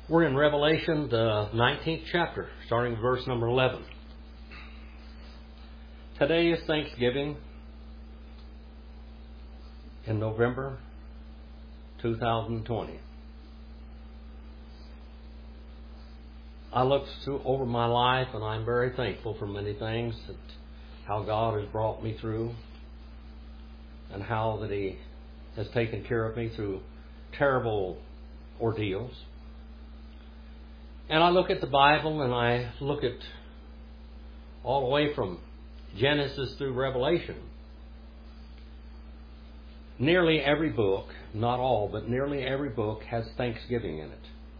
We're in Revelation, the 19th chapter, starting with verse number 11. Today is Thanksgiving in November 2020. I look over my life and I'm very thankful for many things, how God has brought me through and how that He has taken care of me through terrible ordeals. And I look at the Bible and I look at all the way from Genesis through Revelation. Nearly every book, not all, but nearly every book has Thanksgiving in it.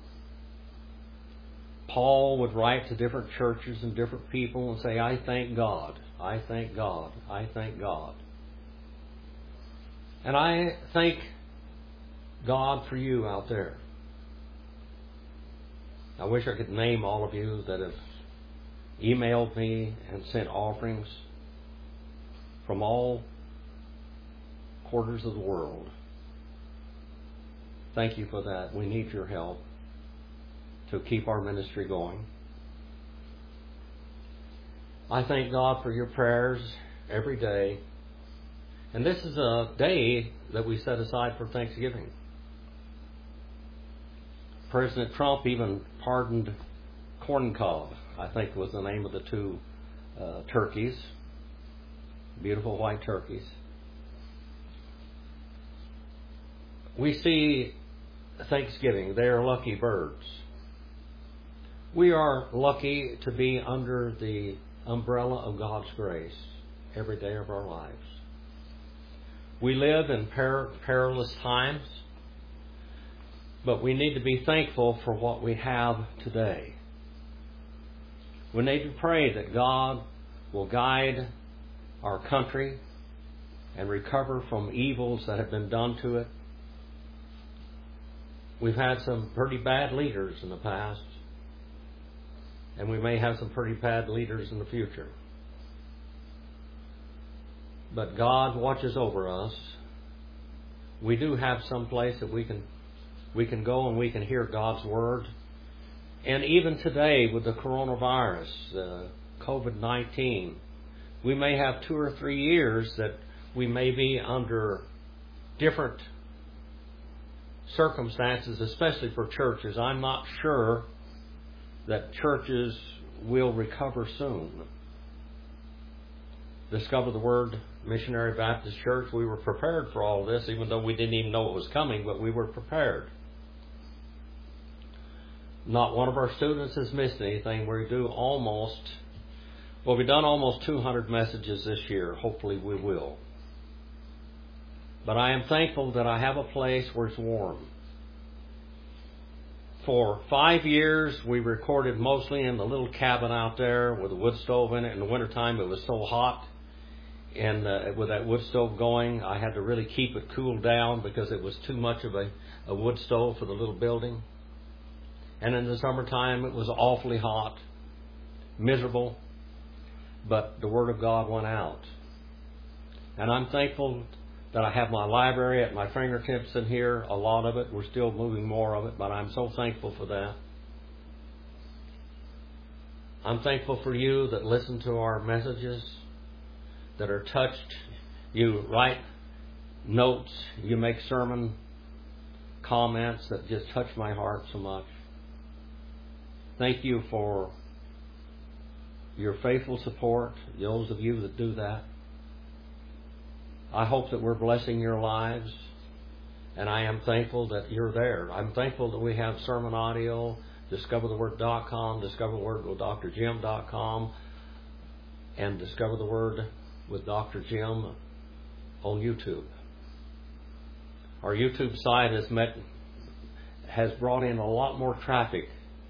Paul would write to different churches and different people and say, I thank God, I thank God, I thank God. And I thank God for you out there. I wish I could name all of you that have emailed me and sent offerings from all quarters of the world. Thank you for that. We need your help to keep our ministry going. I thank God for your prayers every day. And this is a day that we set aside for Thanksgiving. President Trump even pardoned Corn Cob, I think was the name of the two turkeys, beautiful white turkeys. We see Thanksgiving, they are lucky birds. We are lucky to be under the umbrella of God's grace every day of our lives. We live in perilous times, but we need to be thankful for what we have today. We need to pray that God will guide our country and recover from evils that have been done to it. We've had some pretty bad leaders in the past, and we may have some pretty bad leaders in the future. But God watches over us. We do have some place that we can go and we can hear God's Word. And even today with the coronavirus, COVID-19, we may have 2 or 3 years that we may be under different circumstances, especially for churches. I'm not sure that churches will recover soon. Discover the Word Missionary Baptist Church, we were prepared for all this, even though we didn't even know it was coming, but we were prepared. Not one of our students has missed anything. We've done almost 200 messages this year. Hopefully we will. But I am thankful that I have a place where it's warm. For 5 years, we recorded mostly in the little cabin out there with a wood stove in it. In the wintertime, it was so hot. And with that wood stove going, I had to really keep it cooled down because it was too much of a wood stove for the little building. And in the summertime, it was awfully hot, miserable. But the Word of God went out. And I'm thankful that I have my library at my fingertips in here. A lot of it. We're still moving more of it, but I'm so thankful for that. I'm thankful for you that listen to our messages, that are touched. You write notes. You make sermon comments that just touch my heart so much. Thank you for your faithful support, those of you that do that. I hope that we're blessing your lives, and I am thankful that you're there. I'm thankful that we have sermon audio, discovertheword.com, discoverthewordwithdrjim.com, and Discover the Word with Dr. Jim on YouTube. Our YouTube site has brought in a lot more traffic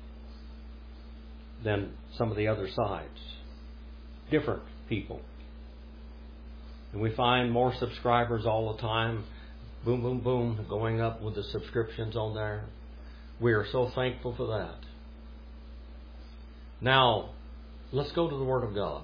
than some of the other sites. Different people. And we find more subscribers all the time. Boom, boom, boom, going up with the subscriptions on there. We are so thankful for that. Now, let's go to the Word of God.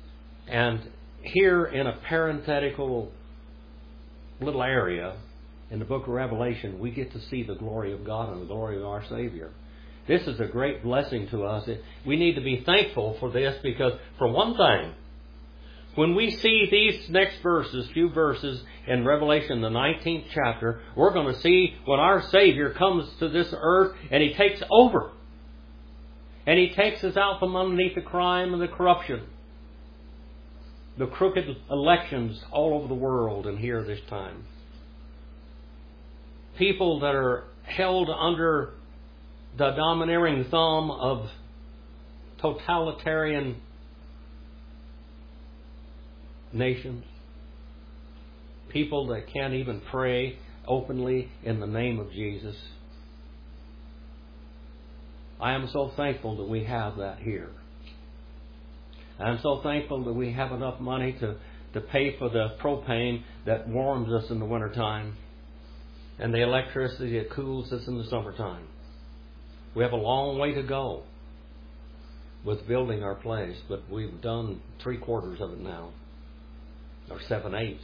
And here in a parenthetical little area in the book of Revelation, we get to see the glory of God and the glory of our Savior. This is a great blessing to us. We need to be thankful for this because, for one thing, when we see these next few verses in Revelation, the 19th chapter, we're going to see when our Savior comes to this earth and He takes over. And He takes us out from underneath the crime and the corruption, the crooked elections all over the world and here this time. People that are held under the domineering thumb of totalitarian nations. People that can't even pray openly in the name of Jesus. I am so thankful that we have that here. I'm so thankful that we have enough money to pay for the propane that warms us in the wintertime and the electricity that cools us in the summertime. We have a long way to go with building our place, but we've done 3/4 of it now, or 7/8.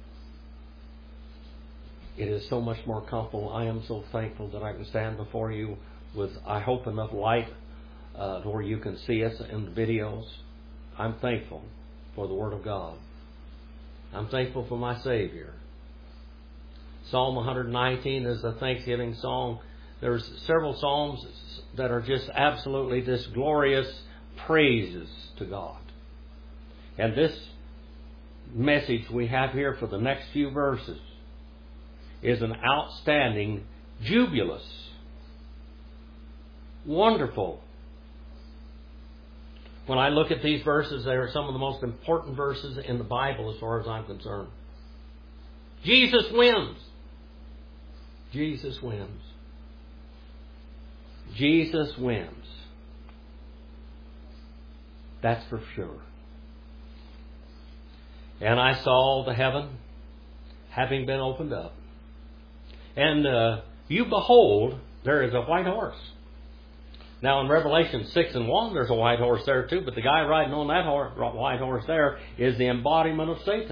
It is so much more comfortable. I am so thankful that I can stand before you with, I hope, enough light to where you can see us in the videos. I'm thankful for the Word of God. I'm thankful for my Savior. Psalm 119 is a thanksgiving song. There's several psalms that are just absolutely this glorious praises to God. And this message we have here for the next few verses is an outstanding, jubilous, wonderful. When I look at these verses, they are some of the most important verses in the Bible as far as I'm concerned. Jesus wins. Jesus wins. Jesus wins. That's for sure. And I saw the heaven having been opened up. And you behold, there is a white horse. Now in Revelation 6:1, there's a white horse there too, but the guy riding on that white horse there is the embodiment of Satan.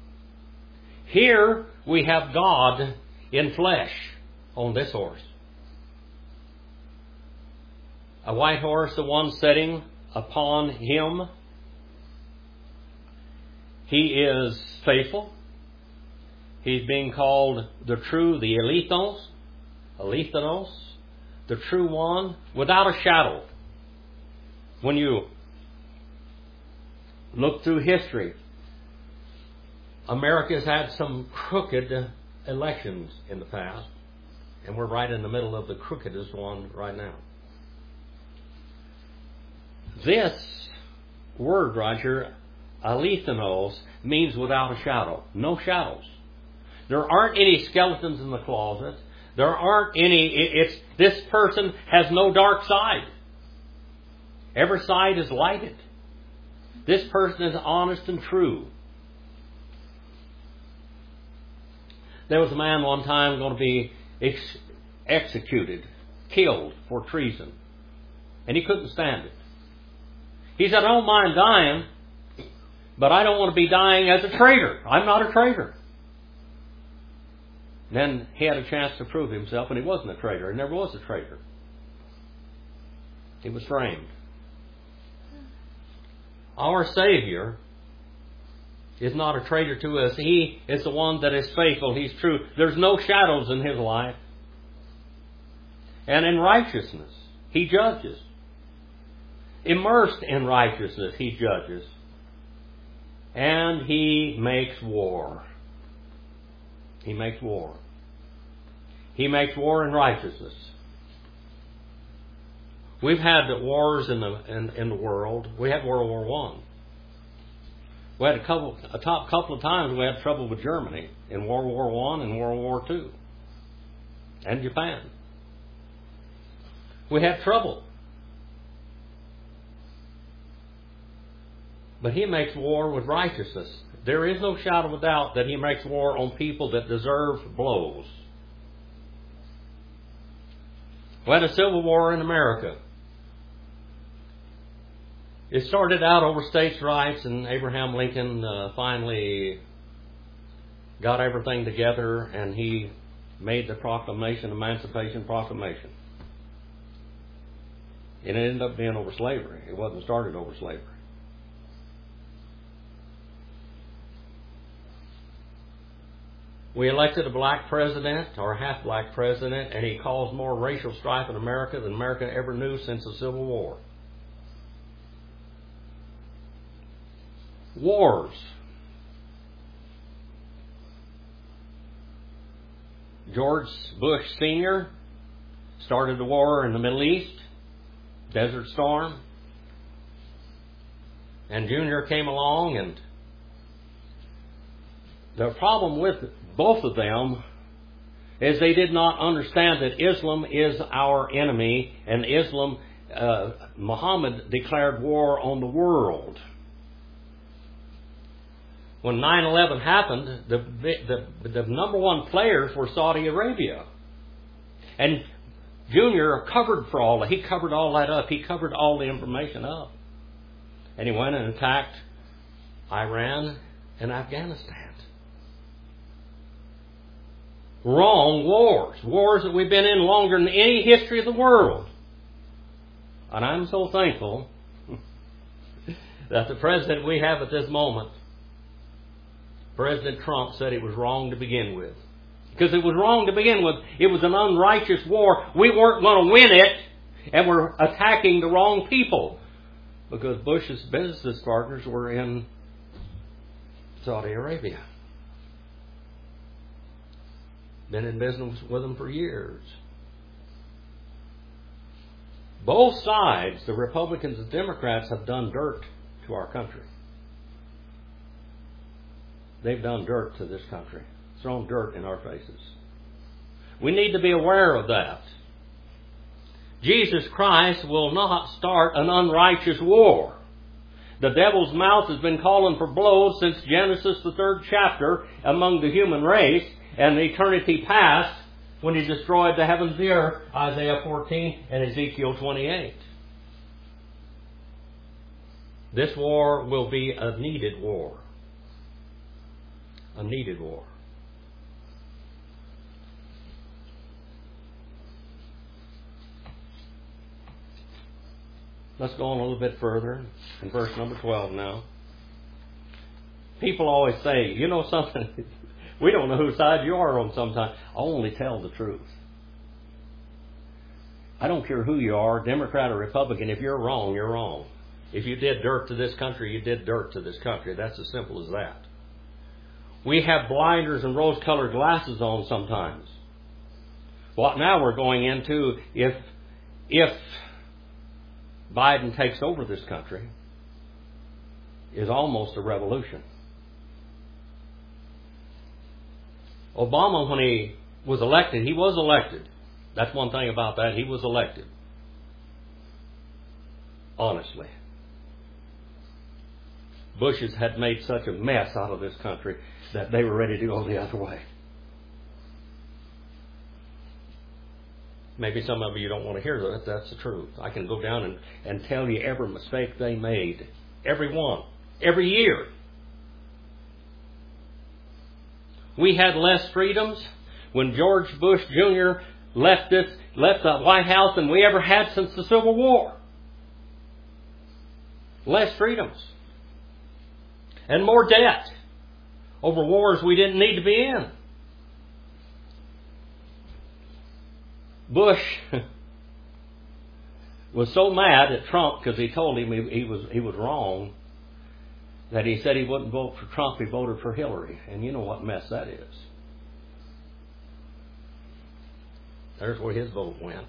Here we have God in flesh on this horse. A white horse, the one sitting upon him. He is faithful. He's being called the Elethinos, the true one, without a shadow. When you look through history, America's had some crooked elections in the past, and we're right in the middle of the crookedest one right now. This word right here, Elethinos, means without a shadow. No shadows. There aren't any skeletons in the closet. There aren't any, this person has no dark side. Every side is lighted. This person is honest and true. There was a man one time going to be executed, killed for treason. And he couldn't stand it. He said, I don't mind dying, but I don't want to be dying as a traitor. I'm not a traitor. Then he had a chance to prove himself, and he wasn't a traitor. He never was a traitor. He was framed. Our Savior is not a traitor to us. He is the one that is faithful. He's true. There's no shadows in His life. And in righteousness, He judges. Immersed in righteousness, He judges. And He makes war. He makes war. He makes war in righteousness. We've had wars in the world. We had World War I. We had a couple of times we had trouble with Germany in World War I and World War II. And Japan. We had trouble. But He makes war with righteousness. There is no shadow of doubt that He makes war on people that deserve blows. We had a civil war in America. It started out over states' rights, and Abraham Lincoln finally got everything together, and he made the proclamation, Emancipation Proclamation. It ended up being over slavery. It wasn't started over slavery. We elected a black president, or a half-black president, and he caused more racial strife in America than America ever knew since the Civil War. Wars. George Bush Sr. started the war in the Middle East, Desert Storm, and Junior came along, and the problem with both of them is they did not understand that Islam is our enemy, and Muhammad declared war on the world. When 9/11 happened, the number one players were Saudi Arabia. And Junior covered for all that. He covered all that up. He covered all the information up. And he went and attacked Iran and Afghanistan. Wrong wars. Wars that we've been in longer than any history of the world. And I'm so thankful that the president we have at this moment, President Trump, said it was wrong to begin with. Because it was wrong to begin with. It was an unrighteous war. We weren't going to win it, and we're attacking the wrong people. Because Bush's business partners were in Saudi Arabia. Been in business with them for years. Both sides, the Republicans and Democrats, have done dirt to our country. They've done dirt to this country. Thrown dirt in our faces. We need to be aware of that. Jesus Christ will not start an unrighteous war. The devil's mouth has been calling for blows since Genesis, the 3rd chapter, among the human race, and eternity past, when he destroyed the heavens and the earth, Isaiah 14 and Ezekiel 28. This war will be a needed war. A needed war. Let's go on a little bit further in verse number 12 now. People always say, you know something, we don't know whose side you are on sometimes. I only tell the truth. I don't care who you are, Democrat or Republican. If you're wrong, you're wrong. If you did dirt to this country, you did dirt to this country. That's as simple as that. We have blinders and rose-colored glasses on sometimes. What now we're going into, if Biden takes over this country, is almost a revolution. Obama, when he was elected, he was elected. That's one thing about that. He was elected. Honestly. Bushes had made such a mess out of this country that they were ready to go the other way. Maybe some of you don't want to hear that. That's the truth. I can go down and tell you every mistake they made. Every one. Every year. We had less freedoms when George Bush Jr. left the White House than we ever had since the Civil War. Less freedoms. And more debt over wars we didn't need to be in. Bush was so mad at Trump because he told him he was wrong, that he said he wouldn't vote for Trump, he voted for Hillary. And you know what mess that is. There's where his vote went.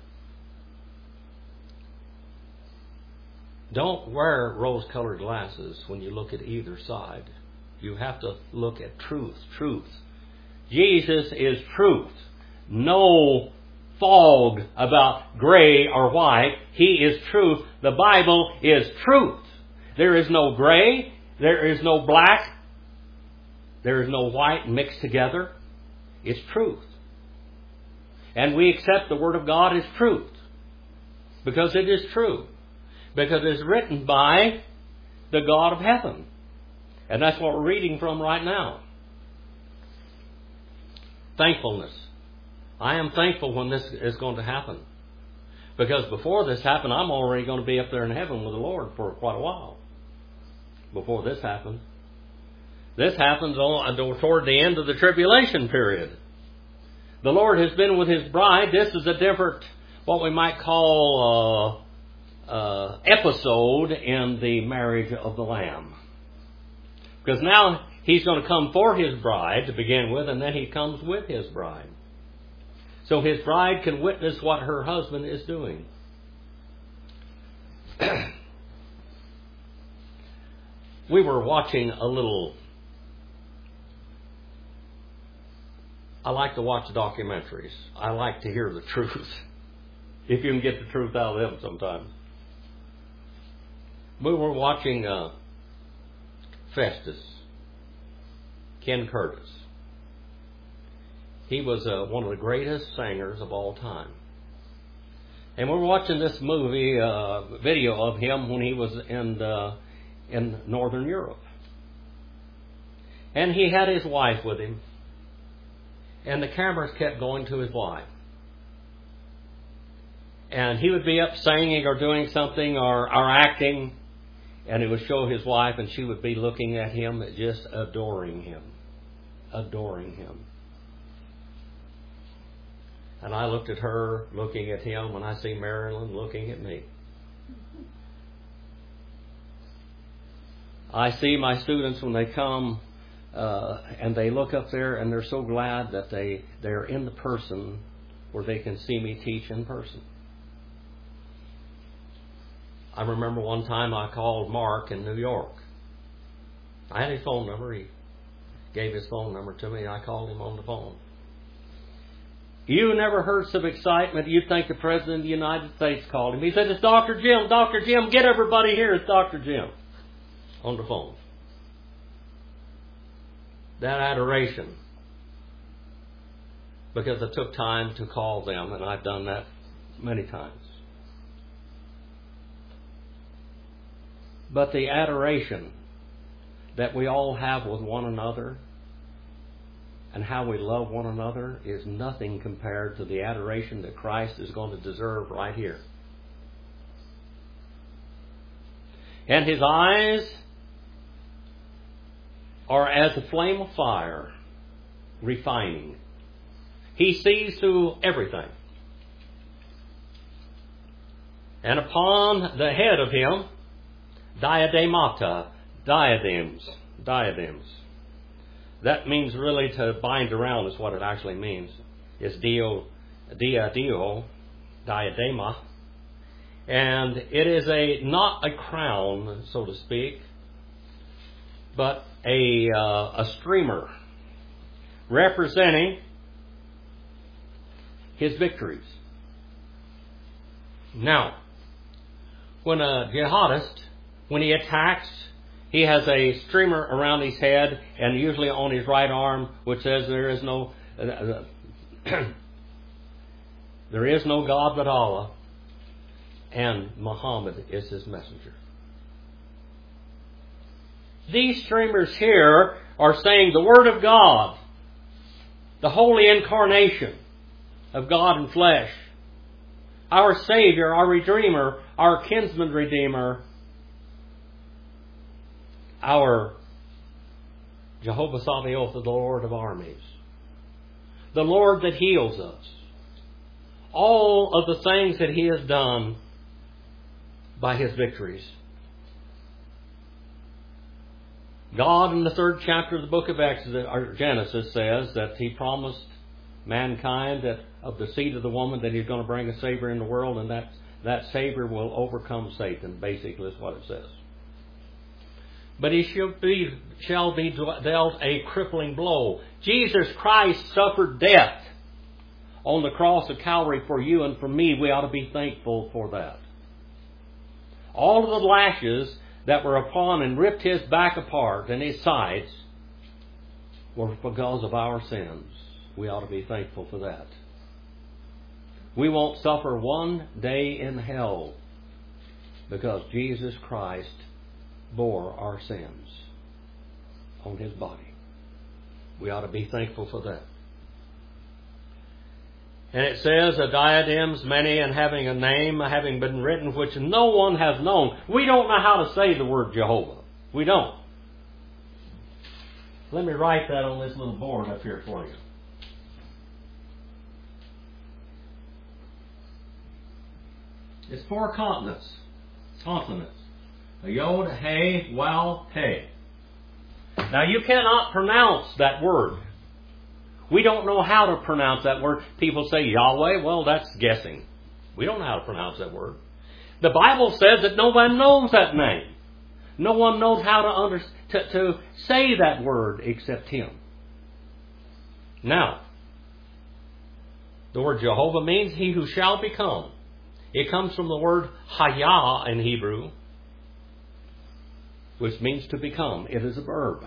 Don't wear rose-colored glasses when you look at either side. You have to look at truth. Truth. Jesus is truth. No fog about gray or white. He is truth. The Bible is truth. There is no gray. There is no black. There is no white mixed together. It's truth. And we accept the Word of God as truth. Because it is true. Because it's written by the God of heaven. And that's what we're reading from right now. Thankfulness. I am thankful when this is going to happen. Because before this happened, I'm already going to be up there in heaven with the Lord for quite a while. Before this happens. This happens toward the end of the tribulation period. The Lord has been with His bride. This is a different, what we might call, episode in the marriage of the Lamb. Because now He's going to come for His bride to begin with, and then He comes with His bride. So His bride can witness what her husband is doing. We were watching a little... I like to watch documentaries. I like to hear the truth. If you can get the truth out of them sometimes. We were watching Festus, Ken Curtis. He was one of the greatest singers of all time. And we're watching this movie, video of him when he was in Northern Europe. And he had his wife with him. And the cameras kept going to his wife. And he would be up singing or doing something or acting. And it would show his wife, and she would be looking at him, just adoring him. Adoring him. And I looked at her, looking at him, and I see Marilyn looking at me. I see my students when they come, and they look up there, and they're so glad that they're in the person where they can see me teach in person. I remember one time I called Mark in New York. I had his phone number. He gave his phone number to me, and I called him on the phone. You never heard some excitement. You'd think the President of the United States called him. He said, "It's Dr. Jim. Dr. Jim, get everybody here. It's Dr. Jim." On the phone. That adoration. Because it took time to call them, and I've done that many times. But the adoration that we all have with one another and how we love one another is nothing compared to the adoration that Christ is going to deserve right here. And His eyes are as a flame of fire, refining. He sees through everything. And upon the head of Him, diademata, diadems. That means really to bind around is what it actually means. It's diadema. And it is not a crown, so to speak, but a streamer representing His victories. Now, when a jihadist, when he attacks, he has a streamer around his head and usually on his right arm, which says there is no God but Allah, and Muhammad is his messenger. These streamers here are saying the Word of God, the holy incarnation of God in flesh, our Savior, our Redeemer, our kinsman Redeemer, our Jehovah Sabaoth, the Lord of armies, the Lord that heals us, all of the things that He has done by His victories. God in the 3rd chapter of the book of Genesis says that He promised mankind that of the seed of the woman that He's going to bring a Savior in the world, and that Savior will overcome Satan, basically is what it says. But He shall be dealt a crippling blow. Jesus Christ suffered death on the cross of Calvary for you and for me. We ought to be thankful for that. All of the lashes that were upon and ripped His back apart and His sides were because of our sins. We ought to be thankful for that. We won't suffer one day in hell because Jesus Christ bore our sins on His body. We ought to be thankful for that. And it says, a diadems many and having a name, having been written, which no one has known. We don't know how to say the word Jehovah. We don't. Let me write that on this little board up here for you. It's 4 consonants. A yod, hey, wow, hey. Now you cannot pronounce that word. We don't know how to pronounce that word. People say Yahweh. Well, that's guessing. We don't know how to pronounce that word. The Bible says that no one knows that name. No one knows how to say that word except Him. Now, the word Jehovah means He who shall become. It comes from the word Hayah in Hebrew, which means to become. It is a verb.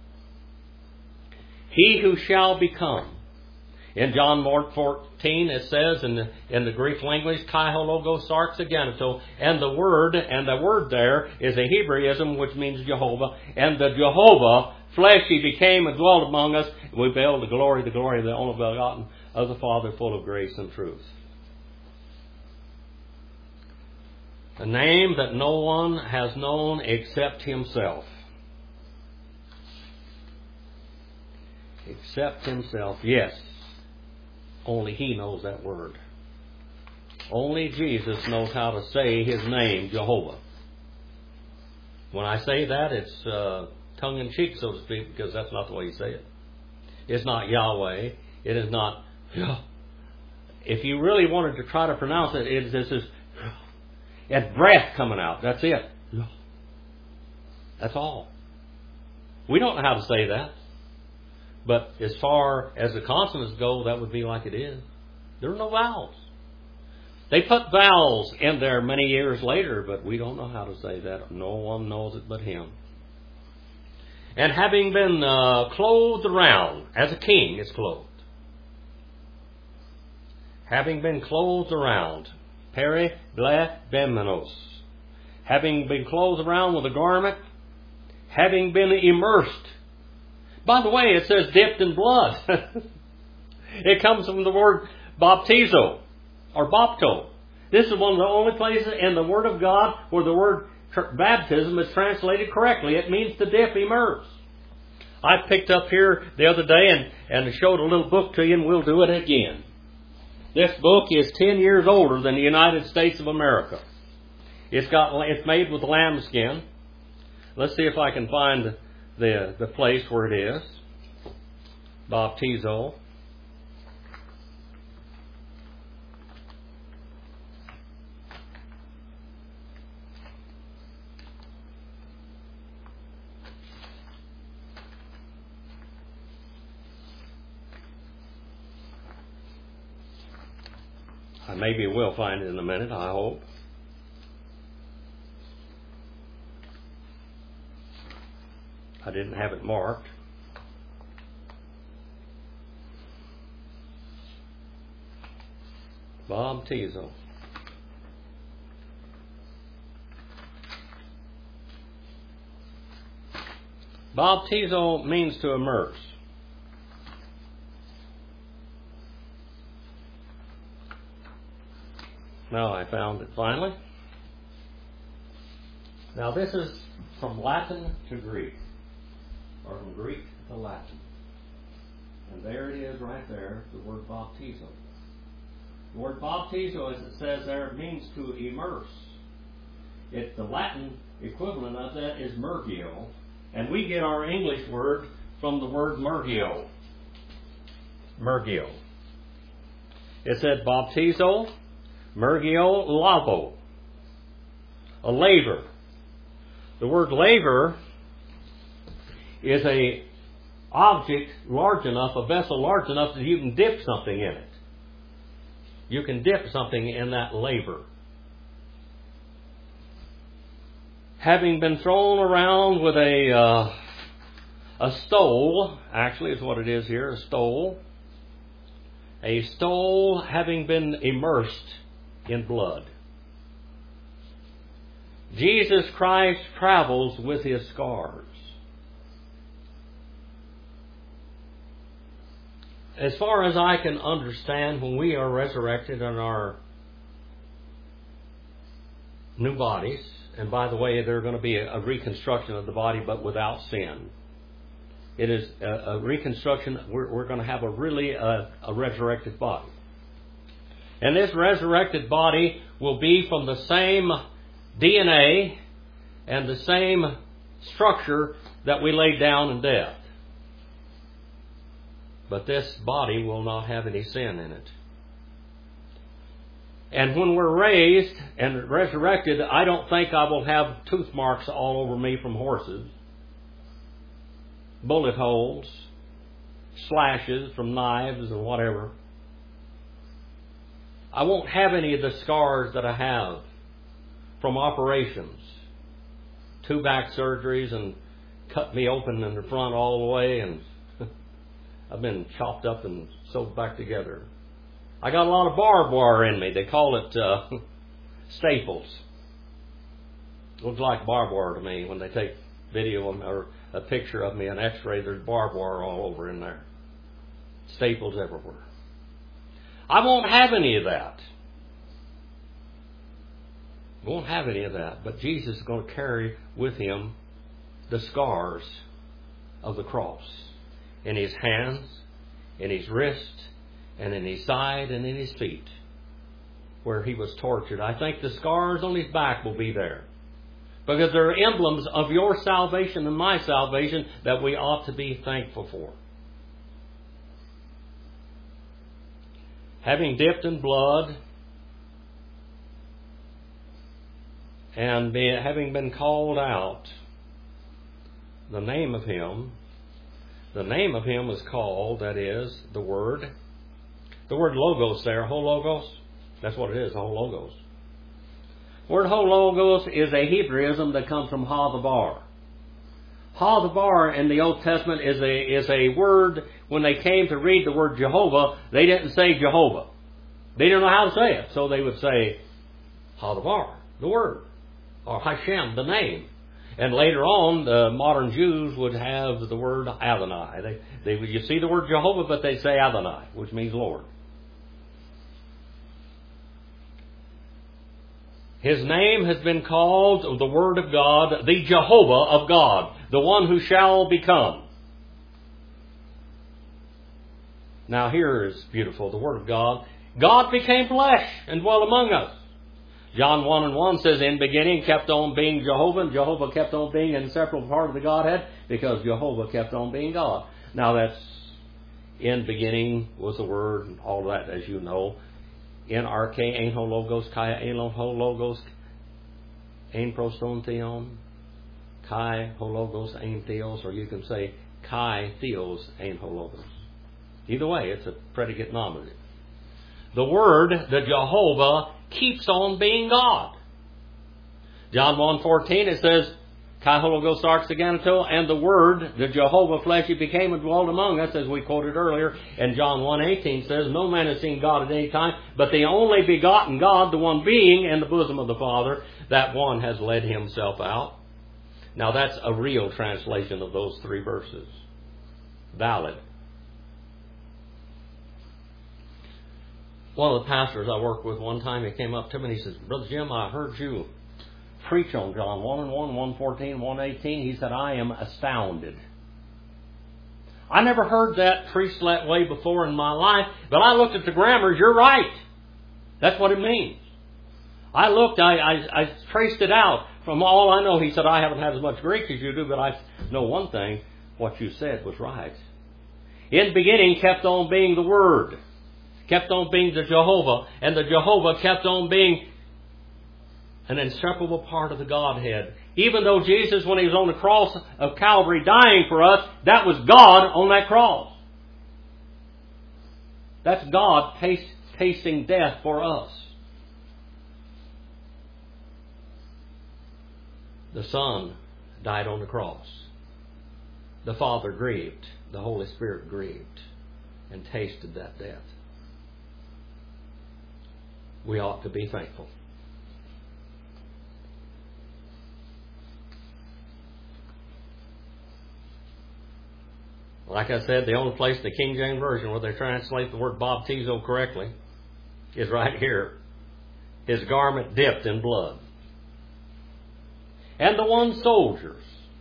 He who shall become. In John 14 it says in the Greek language, Kai ho logos sarx aganato, and the word there is a Hebraism which means Jehovah, and the Jehovah, fleshy, became and dwelt among us, and we beheld the glory of the only begotten of the Father, full of grace and truth. A name that no one has known except Himself. Except Himself. Yes. Only He knows that word. Only Jesus knows how to say His name, Jehovah. When I say that, it's tongue-in-cheek, so to speak, because that's not the way you say it. It's not Yahweh. It is not... If you really wanted to try to pronounce it, this is... It's breath coming out. That's it. That's all. We don't know how to say that. But as far as the consonants go, that would be like it is. There are no vowels. They put vowels in there many years later, but we don't know how to say that. No one knows it but Him. And having been clothed around, as a king is clothed. Having been clothed around, peri ble bemenos. Having been clothed around with a garment, having been immersed. By the way, it says dipped in blood. It comes from the word baptizo or bapto. This is one of the only places in the Word of God where the word baptism is translated correctly. It means to dip, immerse. I picked up here the other day and showed a little book to you, and we'll do it again. This book is 10 years older than the United States of America. It's made with lambskin. Let's see if I can find the place where it is. Baptizo. I maybe will find it in a minute, I hope. I didn't have it marked. Baptizo. Baptizo means to immerse. Now I found it finally. Now this is from Latin to Greek. Or from Greek to Latin. And there it is right there, the word baptizo. The word baptizo, as it says there, means to immerse. The Latin equivalent of that is mergio. And we get our English word from the word mergio. Mergio. It said baptizo, mergio, lavo. A laver. The word laver is a object large enough, a vessel large enough that you can dip something in it. You can dip something in that laver. Having been thrown around with a stole, actually is what it is here, a stole. A stole having been immersed in blood. Jesus Christ travels with His scars. as far as I can understand, when we are resurrected in our new bodies, and by the way, they're going to be a reconstruction of the body, but without sin. It is a reconstruction. We're going to have a resurrected body. And this resurrected body will be from the same DNA and the same structure that we laid down in death. But this body will not have any sin in it. And when we're raised and resurrected, I don't think I will have tooth marks all over me from horses, bullet holes, slashes from knives and whatever. I won't have any of the scars that I have from operations. 2 back surgeries and cut me open in the front all the way, and I've been chopped up and sewed back together. I got a lot of barbed wire in me. They call it staples. Looks like barbed wire to me when they take video or a picture of me, an x-ray, there's barbed wire all over in there. Staples everywhere. I won't have any of that. Won't have any of that. But Jesus is going to carry with Him the scars of the cross in His hands, in His wrist, and in His side, and in His feet, where He was tortured. I think the scars on His back will be there, because they're emblems of your salvation and my salvation that we ought to be thankful for. Having dipped in blood and having been called out, the name of Him was called, that is, the Word. The word logos there, hologos, that's what it is, hologos. The word hologos is a Hebraism that comes from ha-dabar. Ha-dabar in the Old Testament is a word. When they came to read the word Jehovah, they didn't say Jehovah. They didn't know how to say it, so they would say ha-dabar, the word, or Hashem, the name. And later on, the modern Jews would have the word Adonai. You see the word Jehovah, but they say Adonai, which means Lord. His name has been called the Word of God, the Jehovah of God, the one who shall become. Now here is beautiful, the Word of God. God became flesh and dwelt among us. John 1:1 says, in beginning kept on being Jehovah, and Jehovah kept on being an inseparable part of the Godhead, because Jehovah kept on being God. Now that's, in beginning was the Word, and all that, as you know. In arche, ein ho logos, kai ein ho logos, ein proston theon, kai ho logos, ein theos, or you can say kai theos, ein ho logos. Either way, it's a predicate nominative. The Word, the Jehovah, keeps on being God. John 1:14, it says, kai ho logos arx aganato, and the Word, the Jehovah fleshy, became and dwelt among us, as we quoted earlier. And John 1:18 says, no man has seen God at any time, but the only begotten God, the one being in the bosom of the Father, that one has led Himself out. Now that's a real translation of those 3 verses. Valid. One of the pastors I worked with one time, he came up to me and he says, Brother Jim, I heard you preach on John 1:1, 1:14, 1:18. He said, I am astounded. I never heard that preached that way before in my life, but I looked at the grammar. You're right. That's what it means. I looked, I traced it out. From all I know, he said, I haven't had as much Greek as you do, but I know one thing. What you said was right. In the beginning kept on being the Word. Kept on being the Jehovah. And the Jehovah kept on being an inseparable part of the Godhead. Even though Jesus, when He was on the cross of Calvary dying for us, that was God on that cross. That's God tasting death for us. The Son died on the cross. The Father grieved. The Holy Spirit grieved and tasted that death. We ought to be thankful. Like I said, the only place in the King James Version where they translate the word baptizo correctly is right here. His garment dipped in blood. And the one soldiers,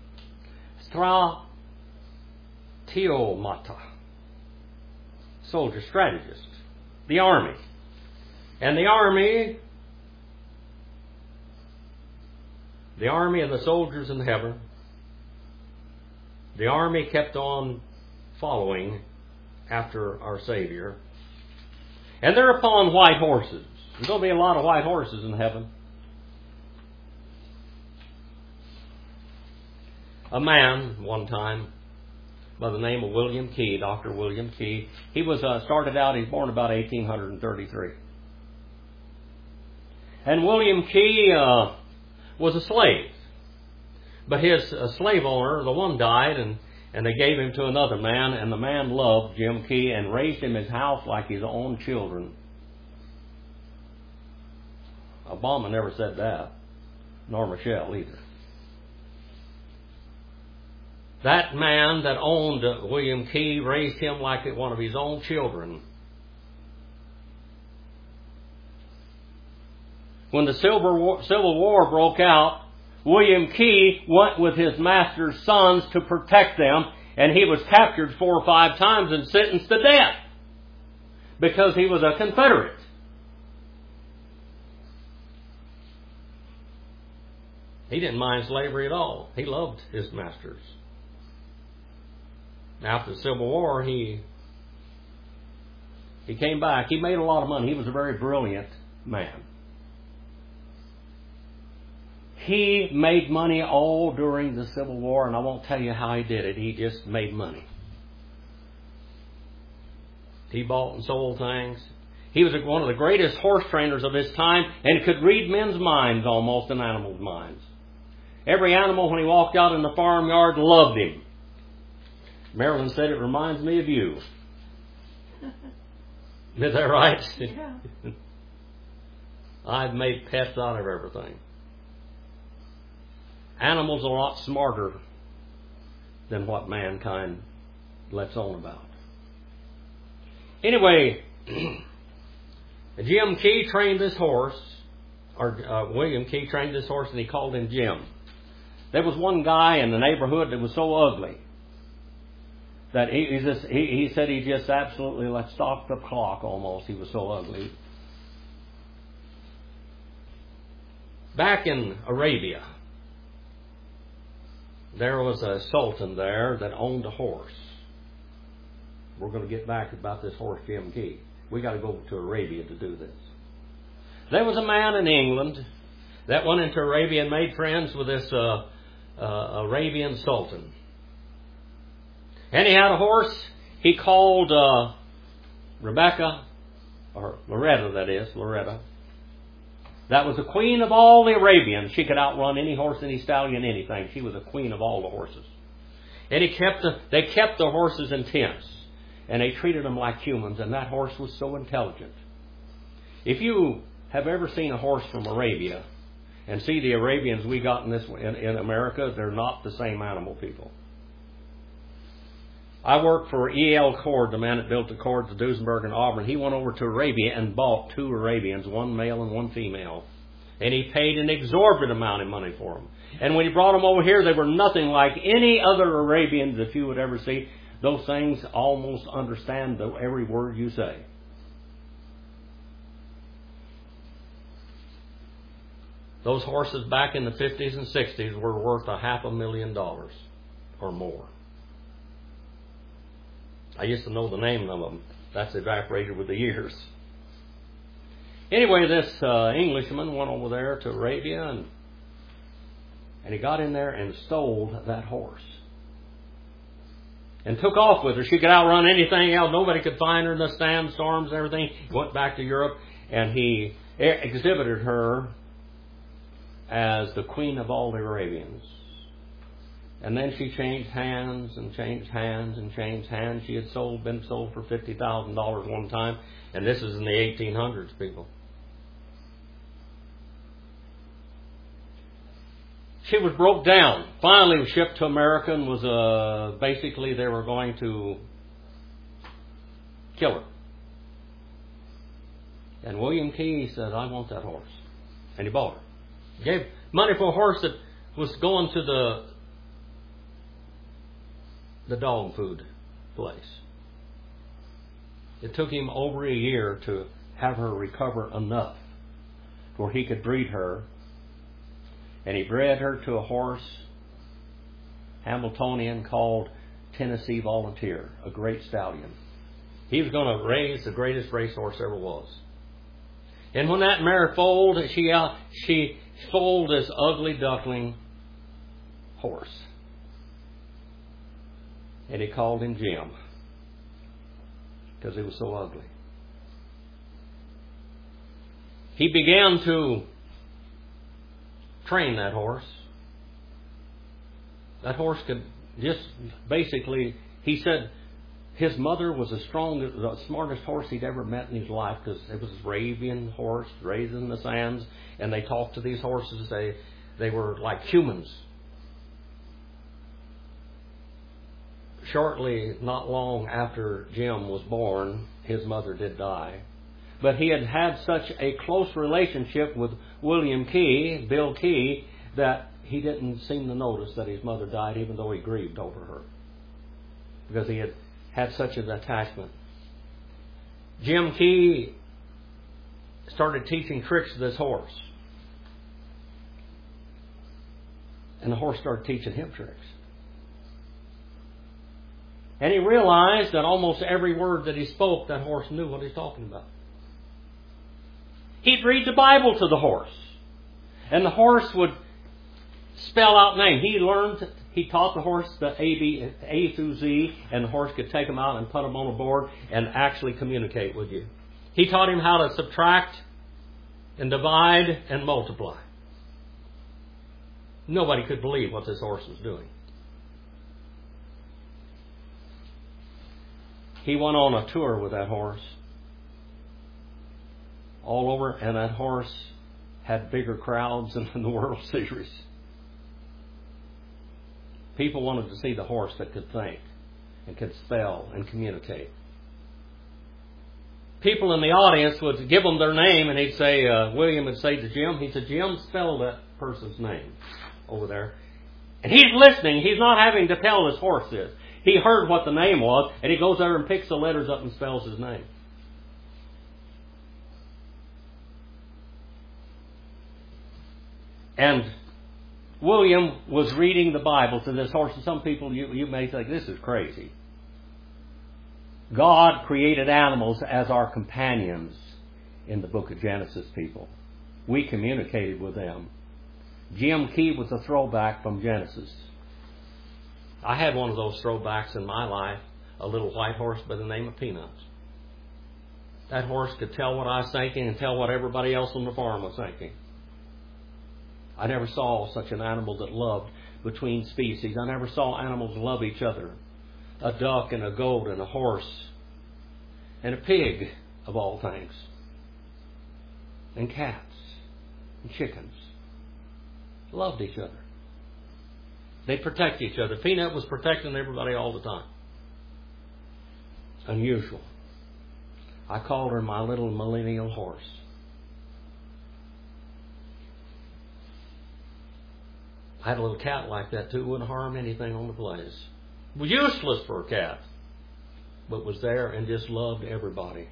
stratiomata, soldier, strategist, the army. And the army and the soldiers in heaven, the army kept on following after our Savior. And they're upon white horses. There's going to be a lot of white horses in heaven. A man, one time, by the name of William Key, Dr. William Key, he was started out, he was born about 1833. And William Key was a slave. But his slave owner, the one died, and they gave him to another man, and the man loved Jim Key and raised him in his house like his own children. Obama never said that, nor Michelle either. That man that owned William Key raised him like one of his own children. When the Civil War broke out, William Key went with his master's sons to protect them, and he was captured 4 or 5 times and sentenced to death because he was a Confederate. He didn't mind slavery at all. He loved his masters. After the Civil War, he came back. He made a lot of money. He was a very brilliant man. He made money all during the Civil War, and I won't tell you how he did it. He just made money. He bought and sold things. He was one of the greatest horse trainers of his time and could read men's minds almost and animals' minds. Every animal, when he walked out in the farmyard, loved him. Marilyn said, it reminds me of you. Is that right? Yeah. I've made pets out of everything. Animals are a lot smarter than what mankind lets on about. Anyway, Jim Key trained this horse, or William Key trained this horse, and he called him Jim. There was one guy in the neighborhood that was so ugly that he said he just absolutely stopped the clock almost. He was so ugly. Back in Arabia, there was a sultan there that owned a horse. We're going to get back about this horse, Jim Key. We got to go to Arabia to do this. There was a man in England that went into Arabia and made friends with this Arabian sultan. And he had a horse he called Rebecca, or Loretta, that is, Loretta. That was the queen of all the Arabians. She could outrun any horse, any stallion, anything. She was the queen of all the horses. And they kept the horses in tents. And they treated them like humans. And that horse was so intelligent. If you have ever seen a horse from Arabia and see the Arabians we got in America, they're not the same animal people. I worked for E.L. Cord, the man that built the cords of Duesenberg and Auburn. He went over to Arabia and bought 2 Arabians, one male and one female. And he paid an exorbitant amount of money for them. And when he brought them over here, they were nothing like any other Arabians that you would ever see. Those things almost understand every word you say. Those horses back in the 50s and 60s were worth $500,000 or more. I used to know the name of them. That's evaporated with the years. Anyway, this Englishman went over there to Arabia and he got in there and stole that horse. And took off with her. She could outrun anything else. Nobody could find her in the sandstorms and everything. He went back to Europe and he exhibited her as the queen of all the Arabians. And then she changed hands and changed hands and changed hands. She had been sold for $50,000 one time. And this is in the 1800s, people. she was broke down. Finally was shipped to America and was basically they were going to kill her. And William Key said, I want that horse. And he bought her. Gave money for a horse that was going to the dog food place. It took him over a year to have her recover enough where he could breed her. And he bred her to a horse, Hamiltonian, called Tennessee Volunteer, a great stallion. He was going to raise the greatest racehorse ever was. And when that mare foaled, she foaled this ugly duckling horse. And he called him Jim because he was so ugly. He began to train that horse. That horse could just basically, he said his mother was the smartest horse he'd ever met in his life because it was a Arabian horse raised in the sands, and they talked to these horses. They were like humans. Shortly, not long after Jim was born, his mother did die. But he had had such a close relationship with William Key, Bill Key, that he didn't seem to notice that his mother died, even though he grieved over her. Because he had such an attachment. Jim Key started teaching tricks to this horse. And the horse started teaching him tricks. And he realized that almost every word that he spoke, that horse knew what he was talking about. He'd read the Bible to the horse. And the horse would spell out names. He taught the horse the A through Z, and the horse could take them out and put them on a board and actually communicate with you. He taught him how to subtract and divide and multiply. Nobody could believe what this horse was doing. He went on a tour with that horse all over, and that horse had bigger crowds than in the World Series. People wanted to see the horse that could think and could spell and communicate. People in the audience would give him their name, and he'd say, William would say to Jim, he said, Jim, spell that person's name over there. And he's listening. He's not having to tell this horse this. He heard what the name was, and he goes there and picks the letters up and spells his name. And William was reading the Bible to this horse, and some people, you may think, this is crazy. God created animals as our companions in the book of Genesis, people. We communicated with them. Jim Key was a throwback from Genesis. I had one of those throwbacks in my life, a little white horse by the name of Peanuts. That horse could tell what I was thinking and tell what everybody else on the farm was thinking. I never saw such an animal that loved between species. I never saw animals love each other. A duck and a goat and a horse and a pig, of all things. And cats and chickens. Loved each other. They protect each other. Peanut was protecting everybody all the time. Unusual. I called her my little millennial horse. I had a little cat like that too. Wouldn't harm anything on the place. Was useless for a cat, but was there and just loved everybody.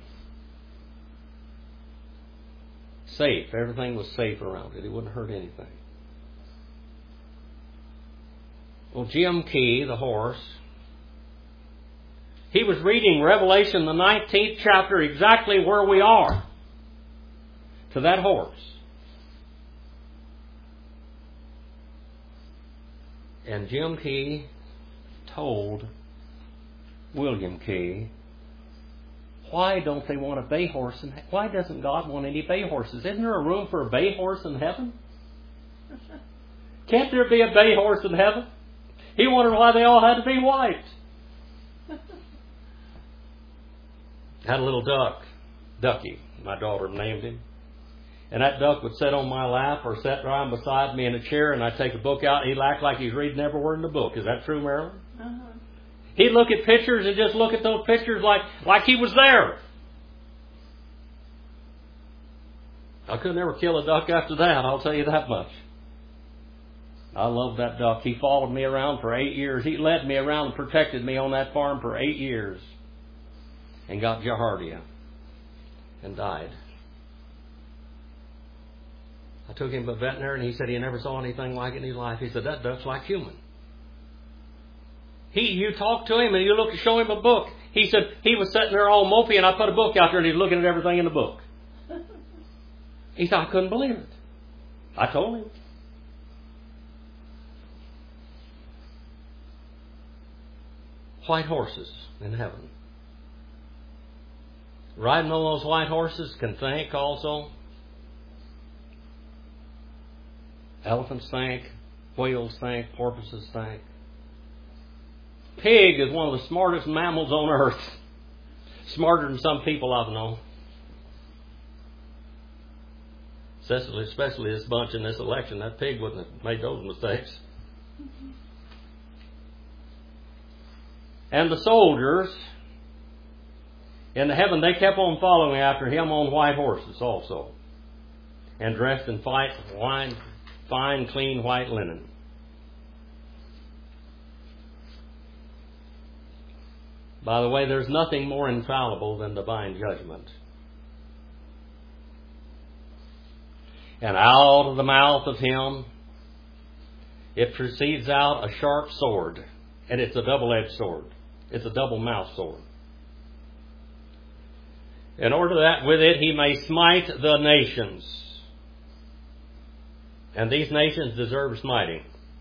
Safe. Everything was safe around it. It wouldn't hurt anything. Well, Jim Key, the horse, he was reading Revelation, the 19th chapter, exactly where we are, to that horse. And Jim Key told William Key, why don't they want a bay horse? And why doesn't God want any bay horses? Isn't there a room for a bay horse in heaven? Can't there be a bay horse in heaven? He wondered why they all had to be white. Had a little duck, Ducky, my daughter named him. And that duck would sit on my lap or sit down beside me in a chair, and I'd take a book out, and he'd act like he's reading every word in the book. Is that true, Marilyn? Uh-huh. He'd look at pictures and just look at those pictures like he was there. I could never kill a duck after that, I'll tell you that much. I loved that duck. He followed me around for 8 years. He led me around and protected me on that farm for 8 years. And got giardia and died. I took him to a veterinary, and he said he never saw anything like it in his life. He said, that duck's like human. You talk to him and you show him a book. He said he was sitting there all mopey, and I put a book out there, and he's looking at everything in the book. He said, I couldn't believe it. I told him. White horses in heaven. Riding on those white horses can think also. Elephants think, whales think, porpoises think. Pig is one of the smartest mammals on earth. Smarter than some people I've known. Especially this bunch in this election. That pig wouldn't have made those mistakes. And the soldiers in the heaven, they kept on following after him on white horses also. And dressed in fine, clean white linen. By the way, there's nothing more infallible than divine judgment. And out of the mouth of him, it proceeds out a sharp sword. And it's a double-edged sword. It's a double-mouthed sword. In order that with it he may smite the nations. And these nations deserve smiting.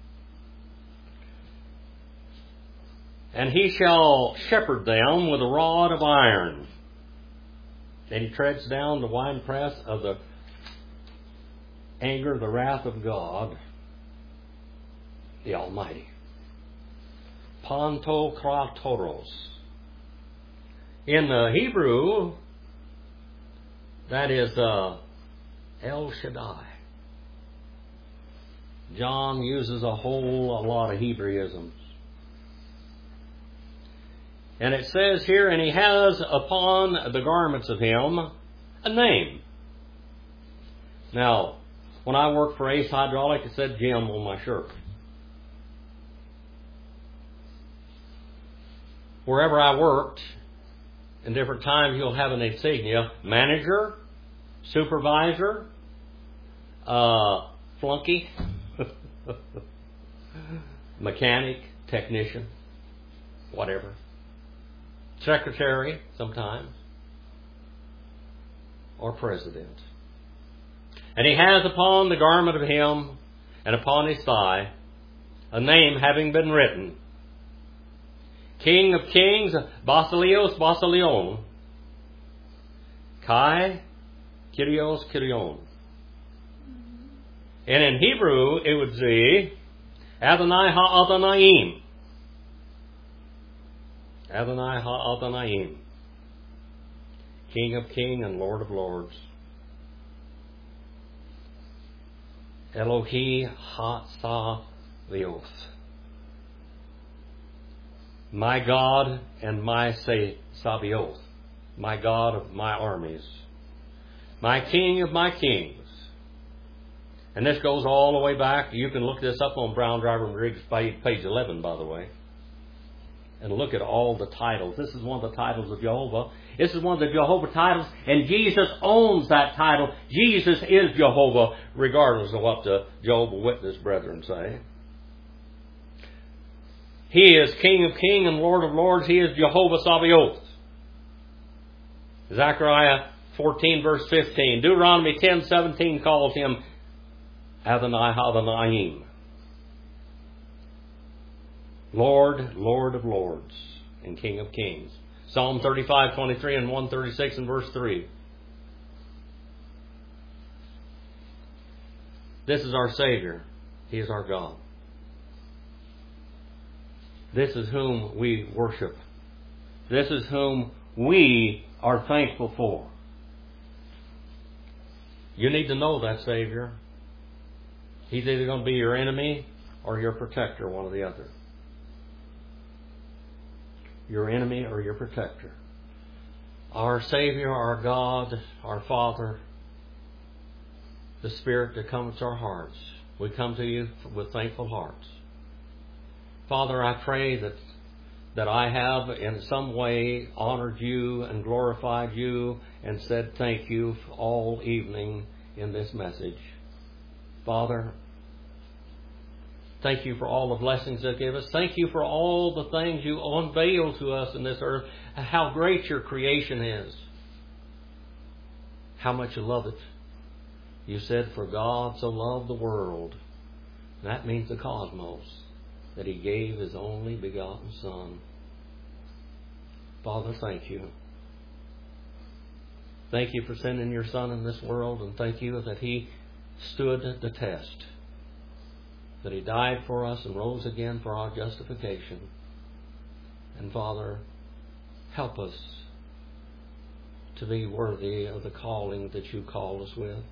And he shall shepherd them with a rod of iron. And he treads down the winepress of the anger, the wrath of God, the Almighty. Pantokratoros. In the Hebrew, that is El Shaddai. John uses a lot of Hebraisms. And it says here, and he has upon the garments of him a name. Now, when I worked for Ace Hydraulic, it said Jim on my shirt. Wherever I worked, in different times you'll have an insignia. Manager, supervisor, flunky, mechanic, technician, whatever. Secretary, sometimes. Or president. And he has upon the garment of him and upon his thigh a name having been written. King of Kings, Basileos Basilion. Kai, Kyrios Kyrion. And in Hebrew it would be Adonai Ha-Adonayim. Adonai Ha-Adonayim. King of Kings and Lord of Lords. Elohi Ha-Sabaoth. My God and my Sabaoth. My God of my armies. My King of my kings. And this goes all the way back. You can look this up on Brown Driver and Riggs page 11, by the way. And look at all the titles. This is one of the titles of Jehovah. This is one of the Jehovah titles. And Jesus owns that title. Jesus is Jehovah, regardless of what the Jehovah Witness brethren say. He is King of Kings and Lord of Lords. He is Jehovah Sabaoth. Zechariah 14 verse 15. Deuteronomy 10:17 calls him Adonai Ha-Adonayim. Lord, Lord of Lords, and King of Kings. Psalm 35:23 and 136 and verse 3. This is our Savior. He is our God. This is whom we worship. This is whom we are thankful for. You need to know that Savior. He's either going to be your enemy or your protector, one or the other. Your enemy or your protector. Our Savior, our God, our Father, the Spirit that comes to our hearts. We come to you with thankful hearts. Father, I pray that I have in some way honored you and glorified you and said thank you all evening in this message. Father, thank you for all the blessings that give us. Thank you for all the things you unveil to us in this earth. How great your creation is. How much you love it. You said, for God so loved the world. That means the cosmos. That He gave His only begotten Son. Father, thank you. Thank you for sending your Son in this world, and thank you that He stood the test. That He died for us and rose again for our justification. And Father, help us to be worthy of the calling that you called us with.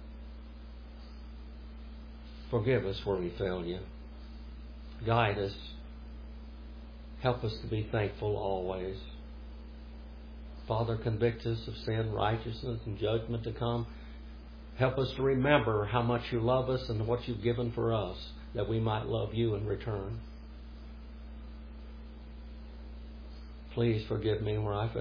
Forgive us where we failed you. Guide us. Help us to be thankful always. Father, convict us of sin, righteousness, and judgment to come. Help us to remember how much you love us and what you've given for us, that we might love you in return. Please forgive me where I failed.